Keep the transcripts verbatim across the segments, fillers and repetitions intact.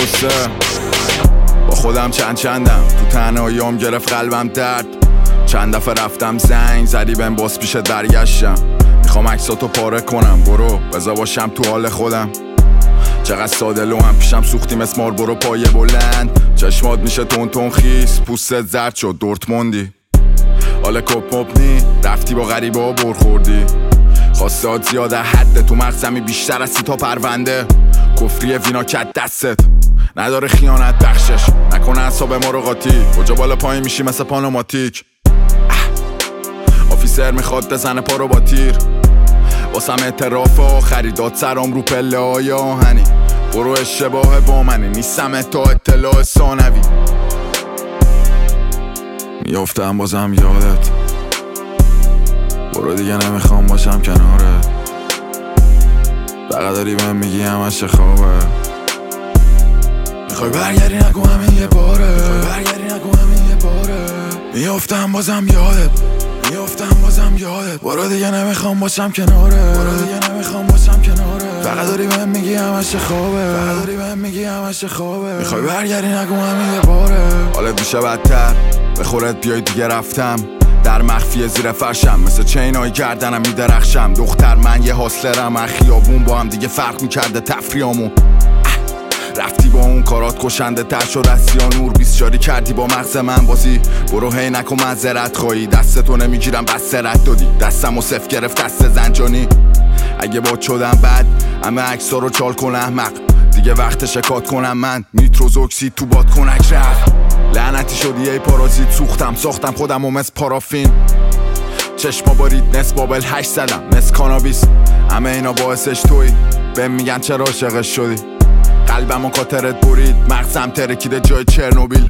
درسته با خودم چند چندم تو تنهاییام گرفت قلبم درد. چند دفعه رفتم زنگ زدی بهم باز پیشت برگشتم. میخوام عکساتو پاره کنم برو بذار باشم تو حال خودم. چقدر ساده لو هم پیشم سوختی مثل مار برو پایه بلند. چشمات میشه تون تون خیس پوستت زرد شد دورتموندی. حالا کپ مبنی رفتی با غریبه ها برخوردی. خواستات زیاده حد تو مغزمی بیشتر از سی تا پرونده. کفری وینا کت دستت نداره خیانت بخشش نکنه اصاب ما رو قاطی. کجا بالا پایین میشی مثل پانوماتیک. آفیسر میخواد بزنه پا رو با تیر. واسم اعتراف آخری داد سرام رو پله های آهنی. برو اشتباه با منی نیستم تا اطلاع ثانوی. میافتم بازم یادت برو دیگه نمیخوام باشم کنارت. فقط داری بهم میگی همش خوابه. میخوای برگردی نگو همین یه باره. میخوای برگردی نگو همین یه باره. میافتم بازم یادت میافتم بازم یادت برو دیگه نمیخوام باشم کنارت. برو دیگه نمیخوام باشم کنارت. فقط داری بهم میگی همش خوابه. فقط داری بهم میگی همش خوابه. میخوای برگردی نگو همین یه باره. حالت میشه بدتر به خودت بیای دیگه رفتم در مخفی زیر فرشم مثل چینای گردنم میدرخشم. دختر من یه حاصلرم من خیابون با هم دیگه فرق میکرده تفریامون. رفتی با اون کارات کشنده تر شد از سیانور بیسچاری کردی با مغز من بازی. برو هی نکن معذرت خواهی دستتو نمیگیرم بس سرت دادی. دستمو صف گرفت دست زنجانی. اگه باد شدم بد همه عکسا رو چال کن احمق. دیگه وقت شکات کنم من نیتروز اکسید تو باد کنک رفت. لعنتی شدی ای پارازیت سوختم ساختم خودم و مثل پارافین. چشما بارید نس بابل هشت زدم نس کانابیس. همه اینا باعثش توی بهم میگن چرا عاشقش شدی. قلبم و کاترت برید مغزم ترکیده جای چرنوبیل.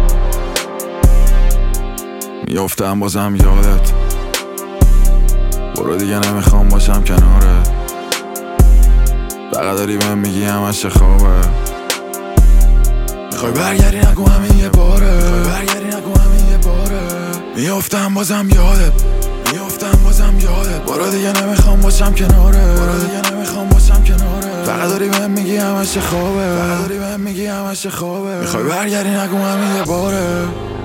میافتم بازم یادت برو دیگه نمیخوام باشم کنارت. فقط داری بهم میگی همش خوابه. میخوای برگردی نگو همین یه باره. میخوای برگردی نگو همین یه باره. میافتم بازم یادت میافتم بازم یادت برو دیگه نمیخوام باشم کنارت. برو دیگه نمیخوام باشم کنارت. فقط داری بهم میگی همش خوابه. فقط داری بهم میگی همش خوابه. میخوای برگردی نگو همین یه باره.